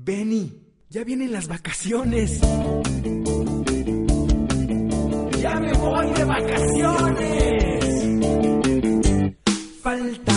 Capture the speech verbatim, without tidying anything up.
Benny, ya vienen las vacaciones. ¡Ya me voy de vacaciones! Falta